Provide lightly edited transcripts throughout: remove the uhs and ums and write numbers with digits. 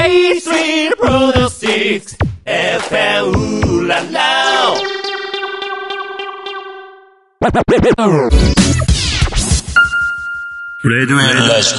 A Street Products FM ララレディオラジ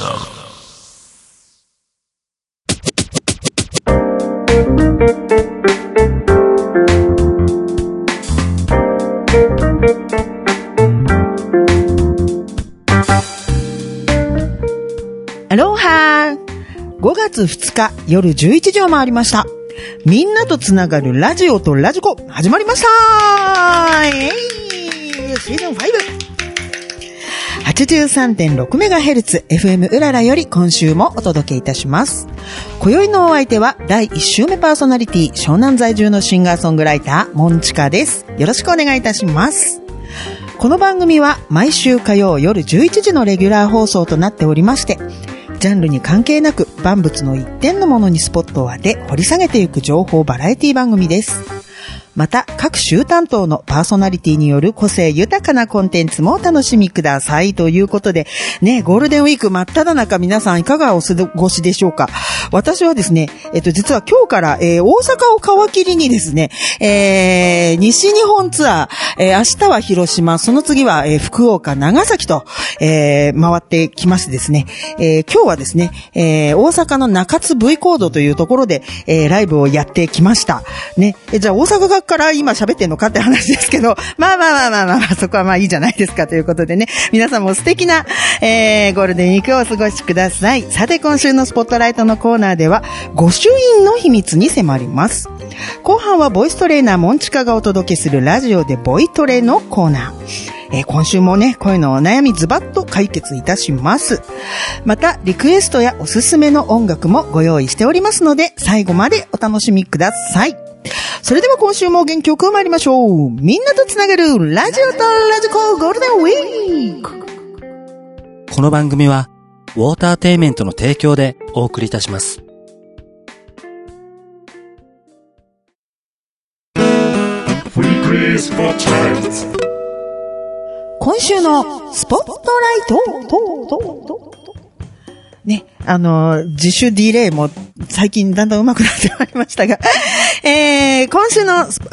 アロハー。5月2日夜11時を回りました。みんなとつながるラジオとラジコ始まりましたー。シーズン 5。83.6MHz FM うららより今週もお届けいたします。今宵のお相手は第1週目パーソナリティ湘南在住のシンガーソングライターモンチカです。よろしくお願いいたします。この番組は毎週火曜夜11時のレギュラー放送となっておりまして、ジャンルに関係なく万物の一点のものにスポットを当て掘り下げていく情報バラエティ番組です。また各週担当のパーソナリティによる個性豊かなコンテンツもお楽しみくださいということでね、ゴールデンウィーク真っ只中、皆さんいかがお過ごしでしょうか。私はですね、実は今日から、大阪を皮切りにですね、西日本ツアー、明日は広島、その次は、福岡、長崎と、回ってきましてですね、今日はですね、大阪の中津 V コードというところで、ライブをやってきましたね。じゃあ大阪から今喋ってんのかって話ですけど、まあ、そこはまあいいじゃないですかということでね、皆さんも素敵な、ゴールデンウィークをお過ごしください。さて今週のスポットライトのコーナーでは、御朱印の秘密に迫ります。後半はボイストレーナーモンチカがお届けするラジオでボイトレのコーナー。今週もね、声のお悩みズバッと解決いたします。また、リクエストやおすすめの音楽もご用意しておりますので、最後までお楽しみください。それでは今週も元気よく参りましょう。みんなとつながるラジオとラジコゴールデンウィーク。 この番組はウォーターテイメントの提供でお送りいたします。 今週のスポットライトね、自主ディレイも最近だんだん上手くなってまいりましたが、今週のス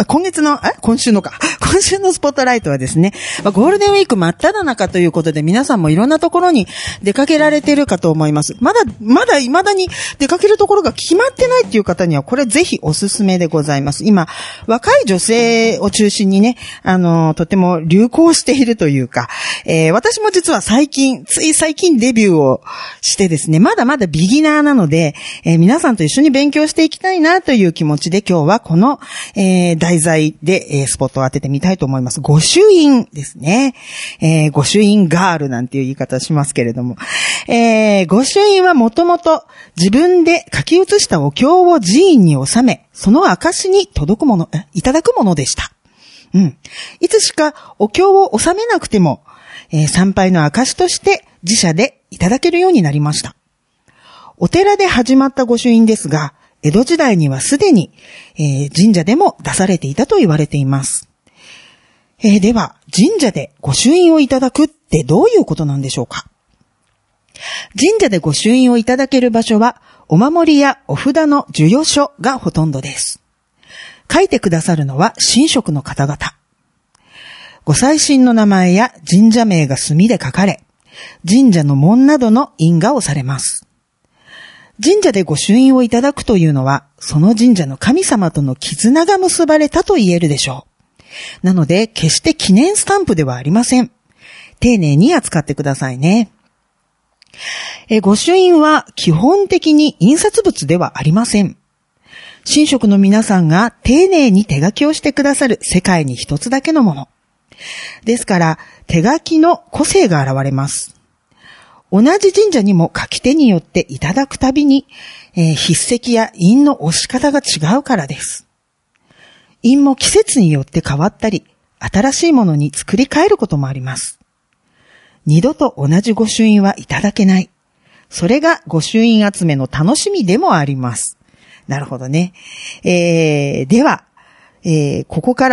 ポットライトはですね、ゴールデンウィーク真っ只中ということで皆さんもいろんなところに出かけられているかと思います。まだ未だに出かけるところが決まってないっていう方にはこれぜひおすすめでございます。今、若い女性を中心にね、とても流行しているというか、私も実はつい最近デビューをしてですね、まだまだビギナーなので、皆さんと一緒に勉強していきたいなという気持ちで今日はこの、題材で、スポットを当ててみたいと思います。御朱印ですね。御朱印ガールなんていう言い方しますけれども、御朱印はもともと自分で書き写したお経を寺院に収め、その証にいただくものでした。いつしかお経を収めなくても、参拝の証として自社でいただけるようになりました。お寺で始まった御朱印ですが、江戸時代にはすでに、神社でも出されていたと言われています。では、神社で御朱印をいただくってどういうことなんでしょうか。神社で御朱印をいただける場所は、お守りやお札の授与所がほとんどです。書いてくださるのは神職の方々。ご祭神の名前や神社名が墨で書かれ、神社の門などの印が押されます。神社で御朱印をいただくというのは、その神社の神様との絆が結ばれたと言えるでしょう。なので、決して記念スタンプではありません。丁寧に扱ってくださいね。御朱印は基本的に印刷物ではありません。神職の皆さんが丁寧に手書きをしてくださる世界に一つだけのもの。ですから、手書きの個性が現れます。同じ神社にも書き手によっていただくたびに、筆跡や印の押し方が違うからです。印も季節によって変わったり、新しいものに作り変えることもあります。二度と同じ御朱印はいただけない。それが御朱印集めの楽しみでもあります。なるほどね。では、ここから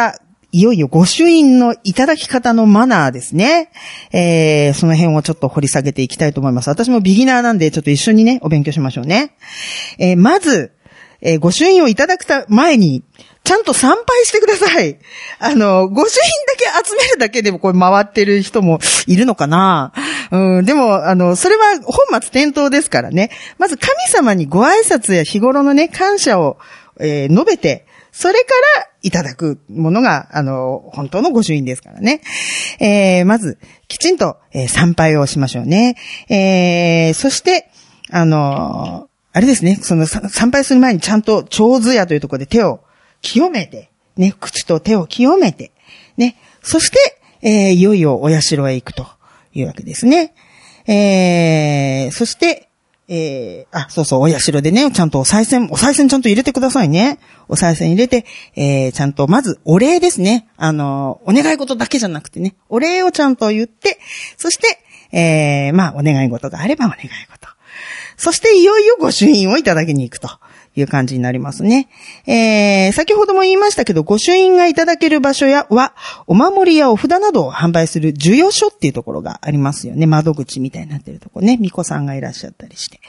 いよいよ御朱印のいただき方のマナーですね。その辺をちょっと掘り下げていきたいと思います。私もビギナーなんでちょっと一緒にね、お勉強しましょうね。まず、御朱印をいただく前に、ちゃんと参拝してください。御朱印だけ集めるだけでもこれ回ってる人もいるのかな？でも、それは本末転倒ですからね。まず神様にご挨拶や日頃のね、感謝を、述べて、それからいただくものが、本当の御朱印ですからね。まず、きちんと、参拝をしましょうね。そして、あれですね、その参拝する前にちゃんと長図屋というところで手を清めて、ね、口と手を清めて、ね、そして、いよいよお社へ行くというわけですね。そして、そうそう、お社でね、ちゃんとお賽銭ちゃんと入れてくださいね。お賽銭入れて、ちゃんとまずお礼ですね。お願い事だけじゃなくてね、お礼をちゃんと言って、そして、お願い事があればお願い事。そしていよいよ御朱印をいただきに行くという感じになりますね。先ほども言いましたけど、御朱印がいただける場所は、お守りやお札などを販売する授与所っていうところがありますよね。窓口みたいになってるところね。巫女さんがいらっしゃったりして。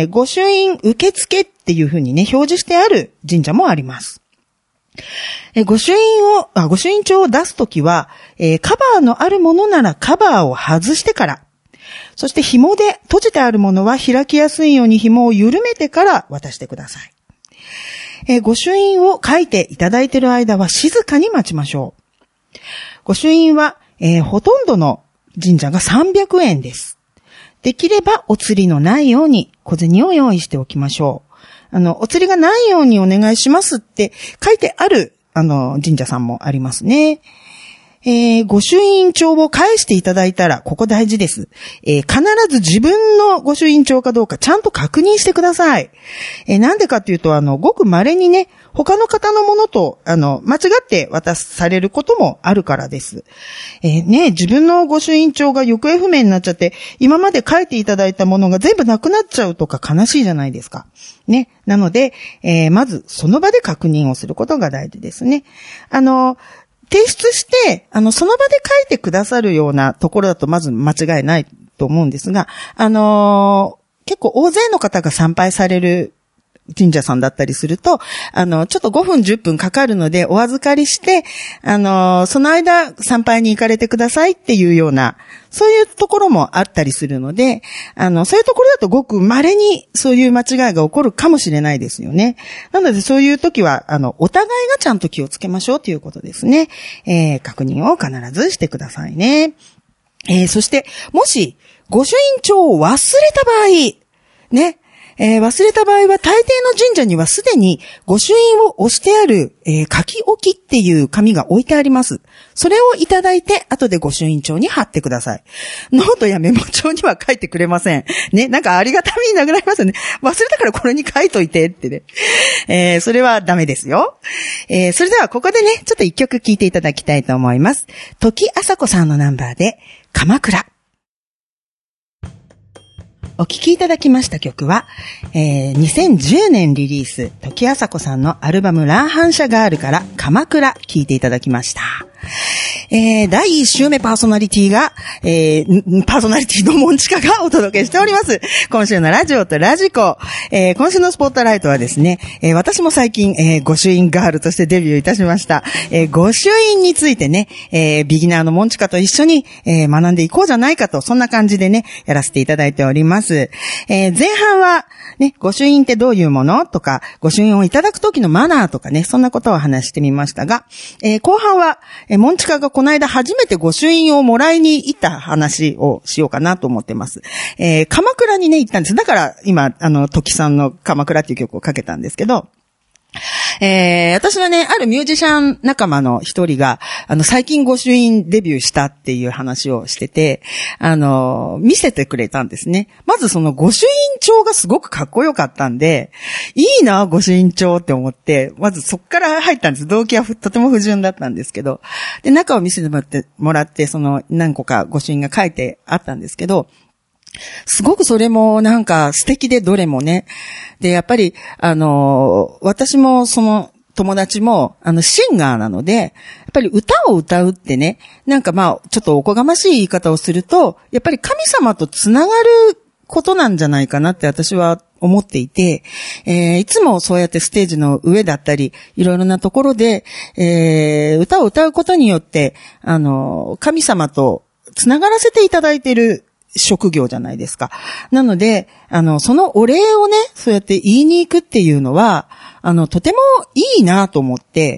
御朱印受付っていう風にね、表示してある神社もあります。御朱印帳を出すときは、カバーのあるものならカバーを外してから、そして紐で閉じてあるものは開きやすいように紐を緩めてから渡してください。御朱印を書いていただいている間は静かに待ちましょう。御朱印は、ほとんどの神社が300円です。できればお釣りのないように小銭を用意しておきましょう。お釣りがないようにお願いしますって書いてある、神社さんもありますね。御朱印帳を返していただいたら、ここ大事です。必ず自分の御朱印帳かどうかちゃんと確認してください。なんでかっていうと、ごく稀にね、他の方のものと、間違って渡されることもあるからです。自分の御朱印帳が行方不明になっちゃって、今まで書いていただいたものが全部なくなっちゃうとか悲しいじゃないですか。ね。なので、まずその場で確認をすることが大事ですね。提出して、その場で書いてくださるようなところだとまず間違いないと思うんですが、結構大勢の方が参拝される神社さんだったりすると、ちょっと5分10分かかるのでお預かりして、その間参拝に行かれてくださいっていうような、そういうところもあったりするので、そういうところだとごく稀にそういう間違いが起こるかもしれないですよね。なのでそういう時は、お互いがちゃんと気をつけましょうということですね。確認を必ずしてくださいね。そして、もし、御朱印帳を忘れた場合、ね、忘れた場合は大抵の神社にはすでに御朱印を押してある、書き置きっていう紙が置いてあります。それをいただいて後で御朱印帳に貼ってください。ノートやメモ帳には書いてくれません。ね、なんかありがたみになくなりますよね。忘れたからこれに書いといてってね。それはダメですよ。それではここでね、ちょっと一曲聴いていただきたいと思います。時あさこさんのナンバーで、鎌倉。お聴きいただきました曲は、2010年リリース、時あさこさんのアルバム乱反射ガールから鎌倉聴いていただきました。第1週目パーソナリティが、パーソナリティのモンチカがお届けしております。今週のラジオとラジコ。今週のスポットライトはですね、私も最近、御朱印ガールとしてデビューいたしました。御朱印についてね、ビギナーのモンチカと一緒に、学んでいこうじゃないかと、そんな感じでね、やらせていただいております。前半は、ね、御朱印ってどういうものとか、御朱印をいただくときのマナーとかね、そんなことを話してみましたが、後半は、モンチカがこの間初めて御朱印をもらいに行った話をしようかなと思ってます。鎌倉にね、行ったんです。だから今、時さんの鎌倉っていう曲をかけたんですけど、私はね、あるミュージシャン仲間の一人が、最近御朱印デビューしたっていう話をしてて、見せてくれたんですね。まずその御朱印帳がすごくかっこよかったんで、いいな、御朱印帳って思って、まずそっから入ったんです。動機はとても不純だったんですけど、で、中を見せてもらって、その何個か御朱印が書いてあったんですけど、すごくそれもなんか素敵でどれもね。で、やっぱり、私もその友達も、シンガーなので、やっぱり歌を歌うってね、なんかまあ、ちょっとおこがましい言い方をすると、やっぱり神様とつながることなんじゃないかなって私は思っていて、いつもそうやってステージの上だったり、いろいろなところで、歌を歌うことによって、神様とつながらせていただいている職業じゃないですか。なので、そのお礼をね、そうやって言いに行くっていうのは、とてもいいなと思って、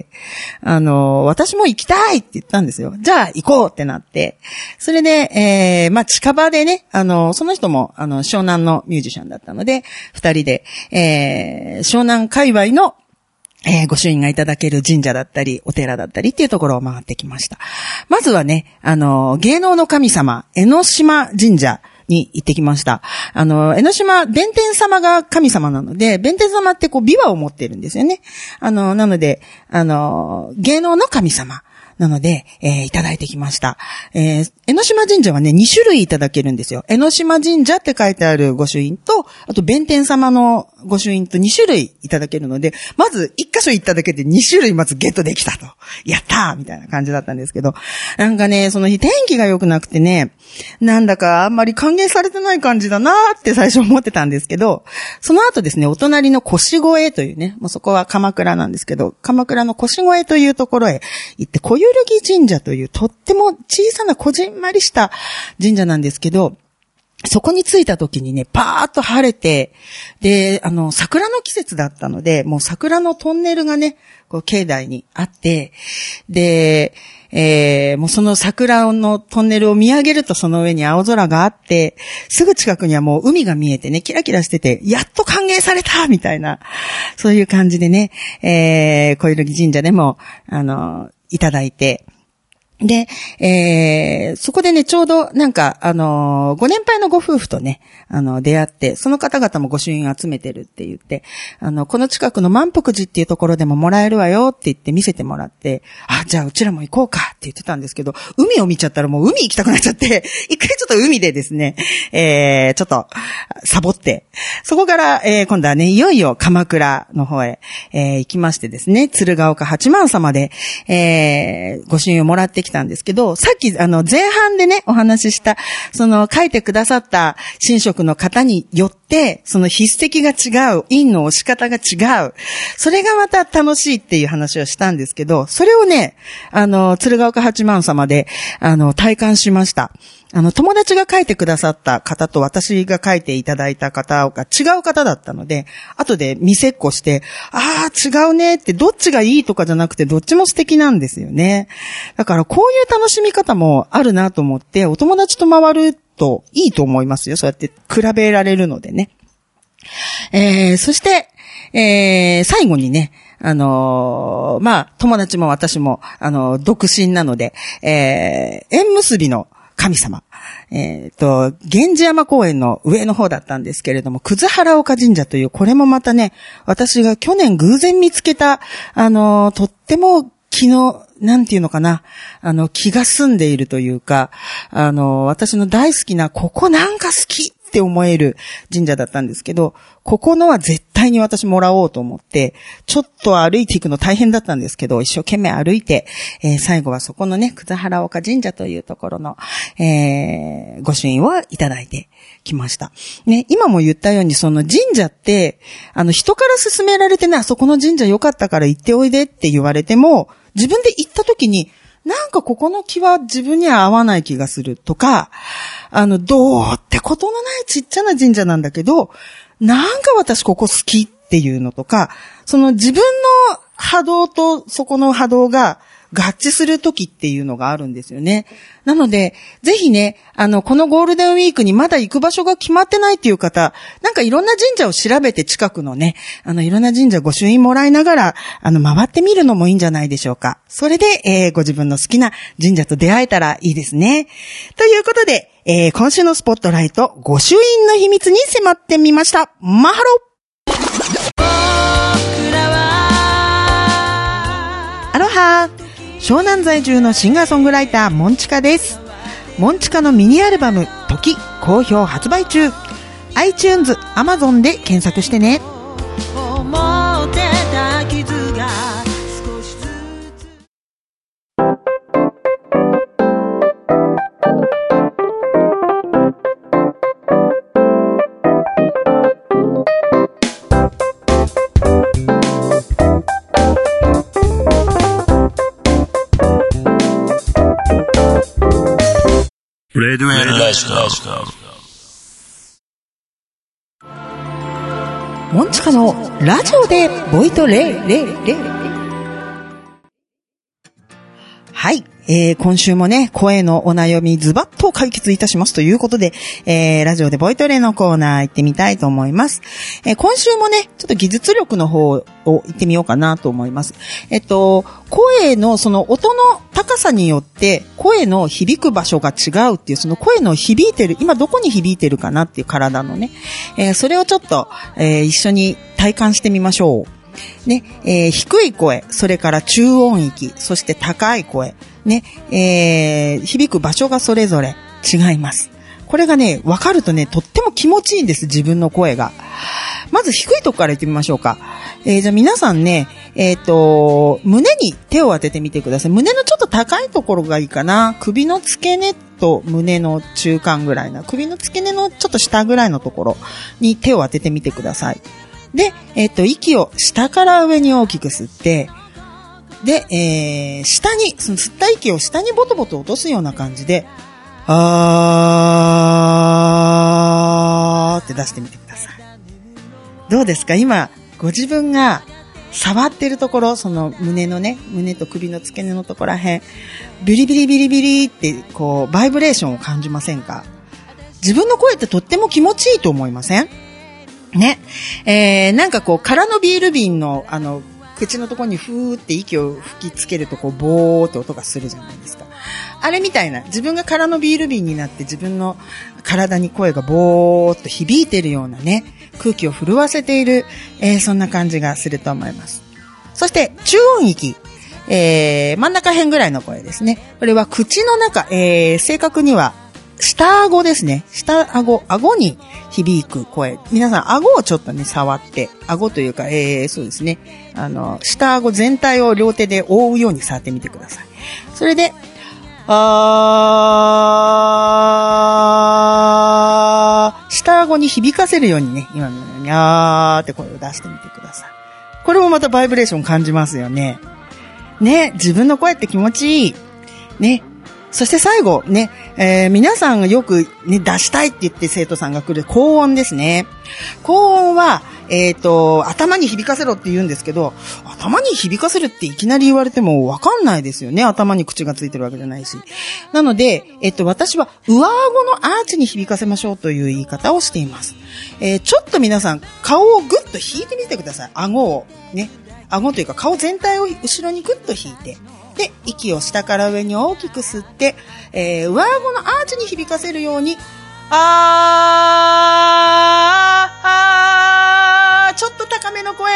私も行きたいって言ったんですよ。じゃあ行こうってなって。それで、まあ、近場でね、その人も、湘南のミュージシャンだったので、二人で、湘南界隈の、御朱印がいただける神社だったり、お寺だったりっていうところを回ってきました。まずはね、芸能の神様、江ノ島神社に行ってきました。江ノ島、弁天様が神様なので、弁天様ってこう、琵琶を持ってるんですよね。なので、芸能の神様。なので、いただいてきました。江ノ島神社はね、2種類いただけるんですよ。江ノ島神社って書いてある御朱印と、あと弁天様の御朱印と2種類いただけるので、まず1箇所行っただけで2種類まずゲットできたと。やったーみたいな感じだったんですけど、なんかね、その日天気が良くなくてね、なんだかあんまり歓迎されてない感じだなーって最初思ってたんですけど、その後ですね、お隣の腰越というね、もうそこは鎌倉なんですけど、鎌倉の腰越というところへ行って、小ゆるぎ神社というとっても小さなこじんまりした神社なんですけど、そこに着いた時にね、パーッと晴れて、で、桜の季節だったので、もう桜のトンネルがね、こう境内にあって、で、もうその桜のトンネルを見上げるとその上に青空があって、すぐ近くにはもう海が見えてね、キラキラしてて、やっと歓迎されたみたいな、そういう感じでね、小ゆるぎ神社でも、いただいて、で、そこでね、ちょうど、なんか、ご年配のご夫婦とね、出会って、その方々も御朱印集めてるって言って、この近くの万福寺っていうところでももらえるわよって言って見せてもらって、あ、じゃあうちらも行こうかって言ってたんですけど、海を見ちゃったらもう海行きたくなっちゃって、一回ちょっと海でですね、ちょっと、サボって、そこから、今度はね、いよいよ鎌倉の方へ、行きましてですね、鶴岡八幡様で、御朱印をもらってきたんですけど、さっき前半でねお話しした書いてくださった神職の方によってその筆跡が違う、印の押し方が違う、それがまた楽しいっていう話をしたんですけど、それをね鶴岡八幡様で体感しました。友達が書いてくださった方と私が書いていただいた方が違う方だったので、後で見せっこして、ああ、違うねって、どっちがいいとかじゃなくて、どっちも素敵なんですよね。だからこういう楽しみ方もあるなと思って、お友達と回るといいと思いますよ。そうやって比べられるのでね。そして、最後にね、まあ、友達も私も、独身なので、縁結びの神様。源氏山公園の上の方だったんですけれども、葛原岡神社という、これもまたね、私が去年偶然見つけた、とってもなんていうのかな、気が澄んでいるというか、私の大好きな、ここなんか好きって思える神社だったんですけど、ここのは絶対に私もらおうと思って、ちょっと歩いていくの大変だったんですけど、一生懸命歩いて、最後はそこのね、葛原岡神社というところの、御朱印をいただいてきました。ね、今も言ったように、その神社って、人から勧められてね、あそこの神社良かったから行っておいでって言われても、自分で行った時に、なんかここの気は自分には合わない気がするとか、どうってことのないちっちゃな神社なんだけど、なんか私ここ好きっていうのとか、その自分の波動とそこの波動が合致する時っていうのがあるんですよね。なので、ぜひね、このゴールデンウィークにまだ行く場所が決まってないっていう方、なんかいろんな神社を調べて近くのね、いろんな神社御朱印もらいながら、回ってみるのもいいんじゃないでしょうか。それで、ご自分の好きな神社と出会えたらいいですね。ということで、今週のスポットライト、御朱印の秘密に迫ってみました。マハロアロハ湘南在住のシンガーソングライターモンチカです。モンチカのミニアルバム時好評発売中。 iTunes、Amazon で検索してね。思ってた傷がレディオラジオ。モンチカのラジオでボイトレ。はい。今週もね、声のお悩みズバッと解決いたしますということで、ラジオでボイトレのコーナー行ってみたいと思います。今週もね、ちょっと技術力の方を行ってみようかなと思います。声のその音の高さによって声の響く場所が違うっていう、その声の響いてる、今どこに響いてるかなっていう体のね、それをちょっと、一緒に体感してみましょう。ね、低い声、それから中音域、そして高い声、ね、響く場所がそれぞれ違います。これがね、わかるとね、とっても気持ちいいんです、自分の声が。まず低いとこから言ってみましょうか。じゃあ皆さんね、胸に手を当ててみてください。胸のちょっと高いところがいいかな。首の付け根と胸の中間ぐらいな。首の付け根のちょっと下ぐらいのところに手を当ててみてください。で、息を下から上に大きく吸って、で、下に、その吸った息を下にボトボト落とすような感じで、あーって出してみてください。どうですか？今、ご自分が触ってるところ、その胸のね、胸と首の付け根のところらへん、ビリビリビリビリって、こう、バイブレーションを感じませんか？自分の声ってとっても気持ちいいと思いません？ね。なんかこう、空のビール瓶の、口のところにふーって息を吹きつけるとこう、ボーって音がするじゃないですか。あれみたいな、自分が空のビール瓶になって自分の体に声がボーっと響いているようなね、空気を震わせている、そんな感じがすると思います。そして、中音域。真ん中辺ぐらいの声ですね。これは口の中、正確には、下顎ですね。下顎、顎に響く声。皆さん、顎をちょっとね、触って、顎というか、そうですね。下顎全体を両手で覆うように触ってみてください。それで、下顎に響かせるようにね、今のように、ーって声を出してみてください。これもまたバイブレーション感じますよね。ね、自分の声って気持ちいい。ね。そして最後ね、皆さんがよくね、出したいって言って生徒さんが来る高音ですね。高音は、頭に響かせろって言うんですけど、頭に響かせるっていきなり言われてもわかんないですよね。頭に口がついてるわけじゃないし。なので、私は上顎のアーチに響かせましょうという言い方をしています。ちょっと皆さん、顔をぐっと引いてみてください。顎をね。顎というか顔全体を後ろにぐっと引いて。で、息を下から上に大きく吸って、上顎のアーチに響かせるように、ちょっと高めの声、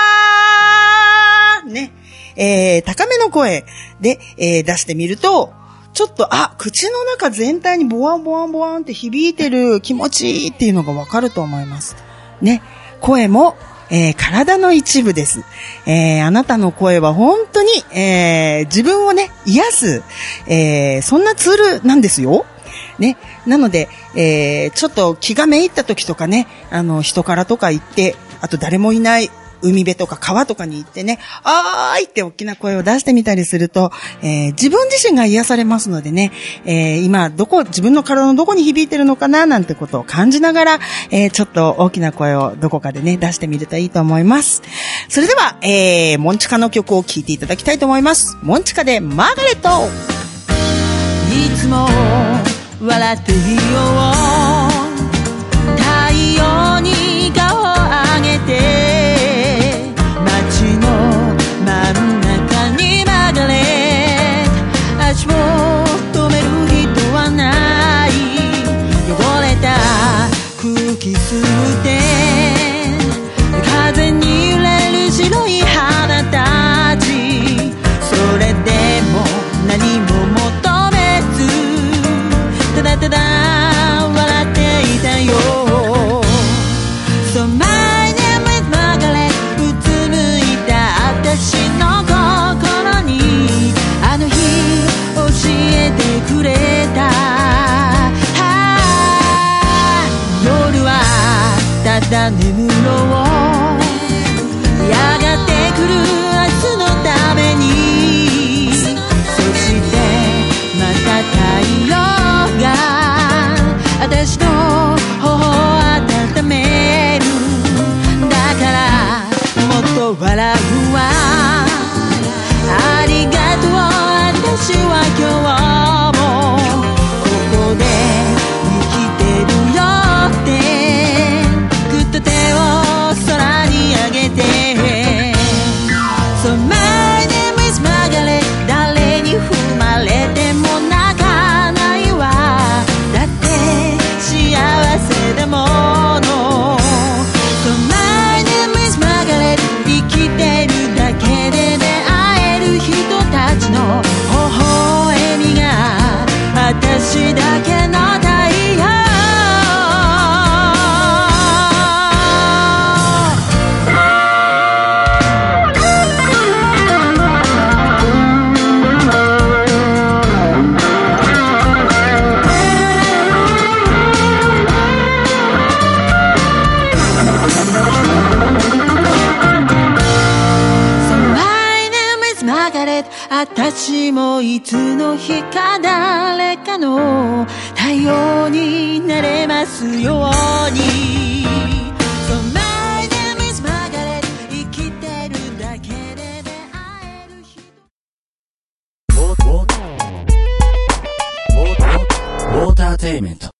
ね、高めの声で、出してみると、ちょっと、口の中全体にボワンボワンボワンって響いてる気持ちいいっていうのがわかると思います。ね、声も、体の一部です。あなたの声は本当に、自分をね、癒す、そんなツールなんですよ。ね。なので、ちょっと気がめいった時とかね、人からとか言って、あと誰もいない海辺とか川とかに行ってね、ーいって大きな声を出してみたりすると、自分自身が癒されますのでね、今自分の体のどこに響いてるのかななんてことを感じながら、ちょっと大きな声をどこかでね、出してみるといいと思います。それでは、モンチカの曲を聴いていただきたいと思います。モンチカでマーガレット。 いつも笑っていよう、太陽に顔を上げて、足を止める人はない、汚れた空気吸って風に揺れる白い花たち、それでも何も求めずただただ笑っていたよ。 So my name is Margaret、 うつむいた私の心にあの日教えてくれた、夜はただ眠ろう、やがて来る明日のために、そしてまた太陽が私の頬を温める。だからもっと笑うわ。ありがとう。私は今日もここで生きてるよって、ぐっと手を空に上げて。So my name is Margaret。 誰に踏まれても泣かないわ。だって幸せだもの。 So my name is Margaret。 生きてるだけで出会える人たちの微笑みが私だけの太陽。私もいつの日か誰かの太陽になれますように。 So my name is Margaret。 生きてるだけで出会える人。 ウォーターテイメント。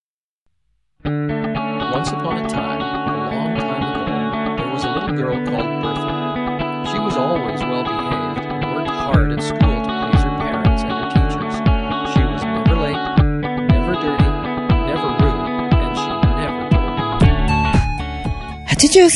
Once upon a time, a long time ago, there was a little girl called Bertha. She was always well behaved and worked hard at school to please her parents and her teachers. She was never late, never dirty, never rude, and she never told.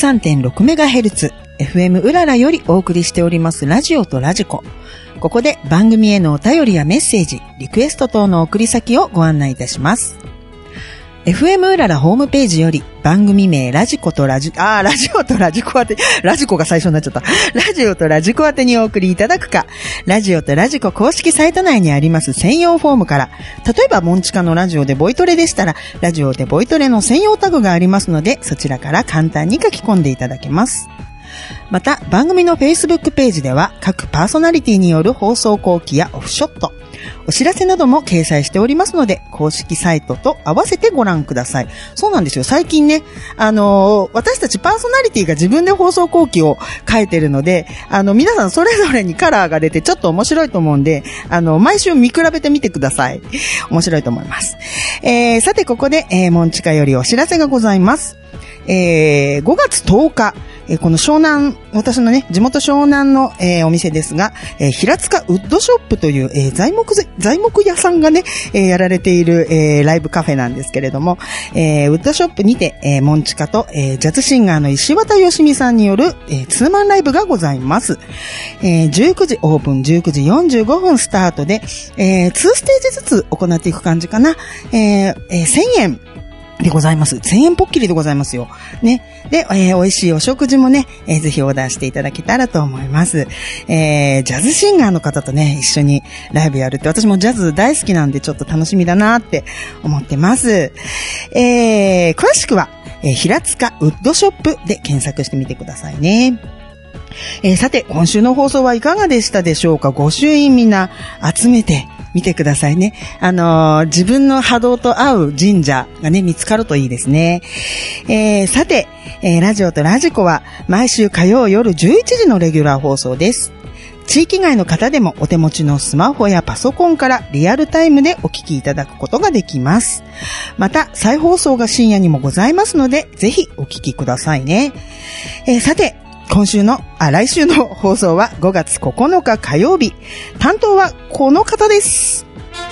83.6MHz FM うららよりお送りしておりますラジオとラジコ。ここで番組へのお便りやメッセージ、リクエスト等の送り先をご案内いたします。FM うららホームページより番組名ラジオとラジコ宛て、ラジコが最初になっちゃった。ラジオとラジコ宛てにお送りいただくか、ラジオとラジコ公式サイト内にあります専用フォームから、例えばモンチカのラジオでボイトレでしたら、ラジオでボイトレの専用タグがありますので、そちらから簡単に書き込んでいただけます。また、番組の Facebook ページでは各パーソナリティによる放送後期やオフショット、お知らせなども掲載しておりますので、公式サイトと合わせてご覧ください。そうなんですよ。最近ね、私たちパーソナリティが自分で放送後期を書いてるので、皆さんそれぞれにカラーが出てちょっと面白いと思うんで、毎週見比べてみてください。面白いと思います。さてここで、モンチカよりお知らせがございます。5月10日、この湘南、私のね、地元湘南の、お店ですが、平塚ウッドショップという、材木屋さんがね、やられている、ライブカフェなんですけれども、ウッドショップにて、モンチカと、ジャズシンガーの石渡よしみさんによる、ツーマンライブがございます。19時オープン、19時45分スタートで、2ステージずつ行っていく感じかな。1000円。でございます。1000円ポッキリでございますよ。ね。で、美味しいお食事もね、ぜひオーダーしていただけたらと思います。ジャズシンガーの方とね、一緒にライブやるって、私もジャズ大好きなんでちょっと楽しみだなって思ってます。詳しくは、平塚ウッドショップで検索してみてくださいね。さて、今週の放送はいかがでしたでしょうか。御朱印みんな集めて見てくださいね。自分の波動と合う神社がね、見つかるといいですね。さて、ラジオとラジコは毎週火曜夜11時のレギュラー放送です。地域外の方でもお手持ちのスマホやパソコンからリアルタイムでお聞きいただくことができます。また、再放送が深夜にもございますので、ぜひお聞きくださいね。さて、来週の放送は5月9日火曜日。担当はこの方です。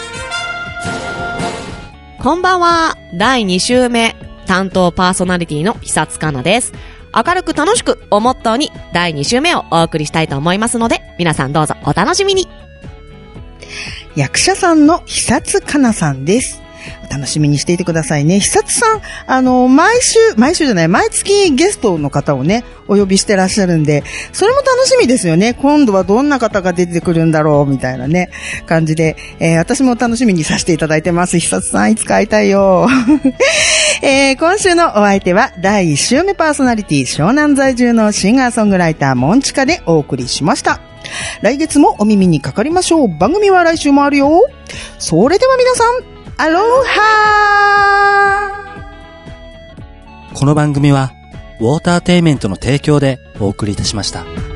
こんばんは。第2週目、担当パーソナリティの久津香奈です。明るく楽しくをモットーに第2週目をお送りしたいと思いますので、皆さんどうぞお楽しみに。 役者さんの久津香奈さんです。楽しみにしていてくださいね。久津さん、毎月ゲストの方をね、お呼びしてらっしゃるんで、それも楽しみですよね。今度はどんな方が出てくるんだろう、みたいなね、感じで、私も楽しみにさせていただいてます。久津さん、いつか会いたいよ。今週のお相手は、第1週目パーソナリティ、湘南在住のシンガーソングライター、モンチカでお送りしました。来月もお耳にかかりましょう。番組は来週もあるよ。それでは皆さん、アロハーこの番組はウォーターテイメントの提供でお送りいたしました。